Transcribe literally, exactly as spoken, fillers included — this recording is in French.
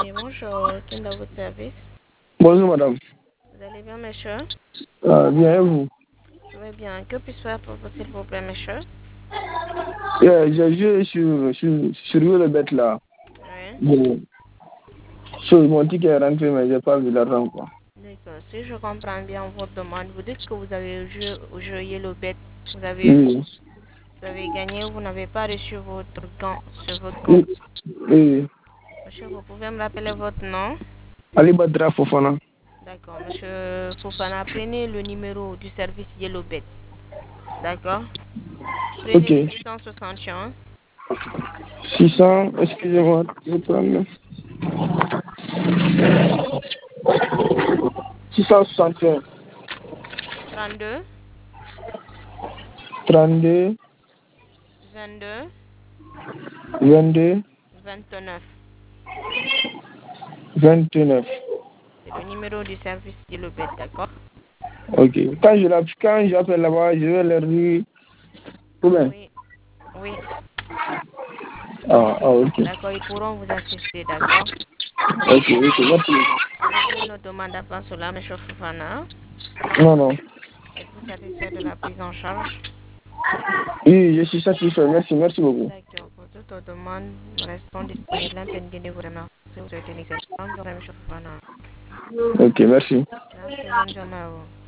Oui, bonjour, quel est votre service? Bonjour madame. Vous allez bien, monsieur? Ah, bien et vous? Je vais bien. Que puis-je faire pour vous, s'il vous plaît, monsieur? Yeah, j'ai joué sur, sur, sur le bête là. Oui. Bon, sur mon ticket est rentré, mais j'ai pas vu l'argent quoi. D'accord. Si je comprends bien votre demande, vous dites que vous avez joué au jeu Yellow Bet. Vous avez, Oui. vous avez gagné, vous n'avez pas reçu votre gain sur votre compte. Oui. Oui. Monsieur, vous pouvez me rappeler votre nom? Ali Badra Fofana. D'accord. Monsieur Fofana, prenez le numéro du service Yellow Bet. D'accord? Ok. Prenez six cent soixante et un. six cents, excusez-moi, je vais prendre. six cent soixante et un. trente-deux. trente-deux. vingt-deux. vingt-deux. vingt-neuf. vingt-neuf. C'est le numéro du service Yellow Bet, d'accord? Ok. Quand je l'app- quand j'appelle là-bas, je vais leur dire. Combien? Oui. Oui. Ah, ah, ok. D'accord, ils pourront vous assister, d'accord? Ok, ok, merci. Avez-vous une autre demande à part cela, M. Fofana? Non, non. Êtes-vous satisfait de la prise en charge? Oui, je suis satisfait. Merci, merci beaucoup. D'accord, pour toute autre demande, nous restons disponibles. Intendez de vous remercier. Vous souhaitez une excellente journée, M. Fofana. Ok, merci. Merci, bonne journée à vous.